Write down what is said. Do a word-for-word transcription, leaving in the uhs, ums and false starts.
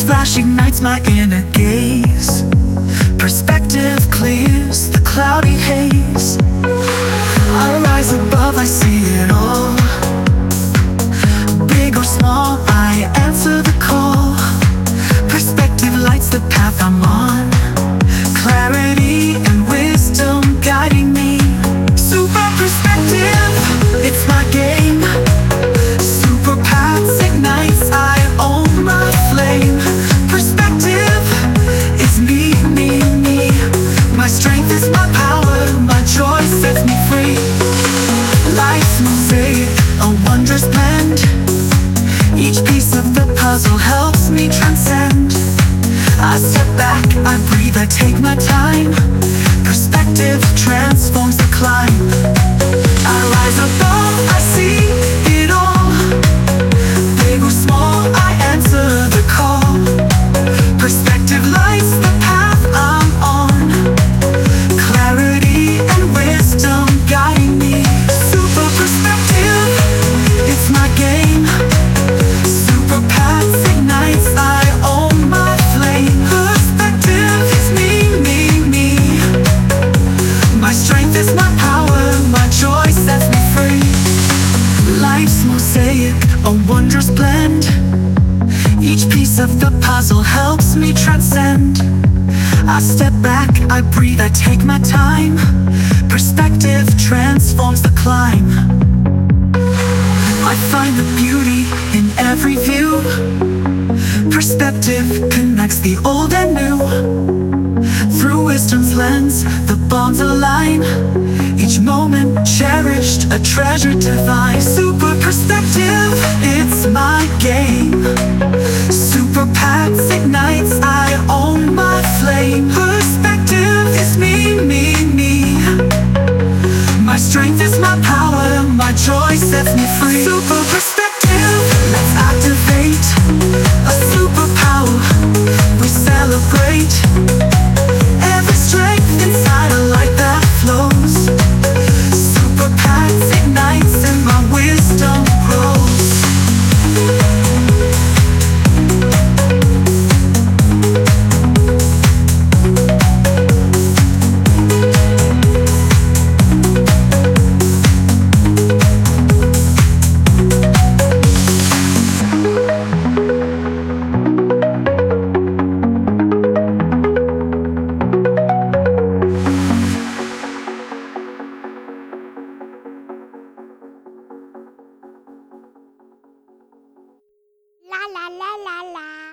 flash ignites my inner gaze. Perspective clears the cloudy haze. I rise above, I see it all. Big or small, I answer the call. Perspective lights the path I'm on. Clarity and wisdom guiding me. Super perspective, it's my game. Super paths ignites, I own my flame. Perspective is me, me, me. My strength is my power, my joy sets me free. Life's mosaic, a wondrous blend. Each piece of the puzzle helps me transcend. I step back, I breathe, I take my time. Perspective transforms the climb. I rise above, I see it all. Big or small, I answer the call. Perspective lights the path I'm on. Clarity and wisdom guiding me. Super perspective, it's my game. Super paths ignites, I own my flame. Perspective is me, me, me. My strength is my power, my joy sets me free. Life's mosaic, a wondrous blend. Each piece of the puzzle helps me transcend. I step back, I breathe, I take my time. Perspective transforms the climb. I find the beauty in every view. Perspective connects the old and new. Through wisdom's lens, the bonds align. Each moment cherished, a treasure divine. Super perspective, it's my game. Super paths ignites, I own my flame. Perspective is me, me, me. My strength is my power, my joy sets me free. Super perspective, let's activate a superpower. We celebrate every strength inside, a light that flows. Super paths ignites and my wisdom grows. La la la la la.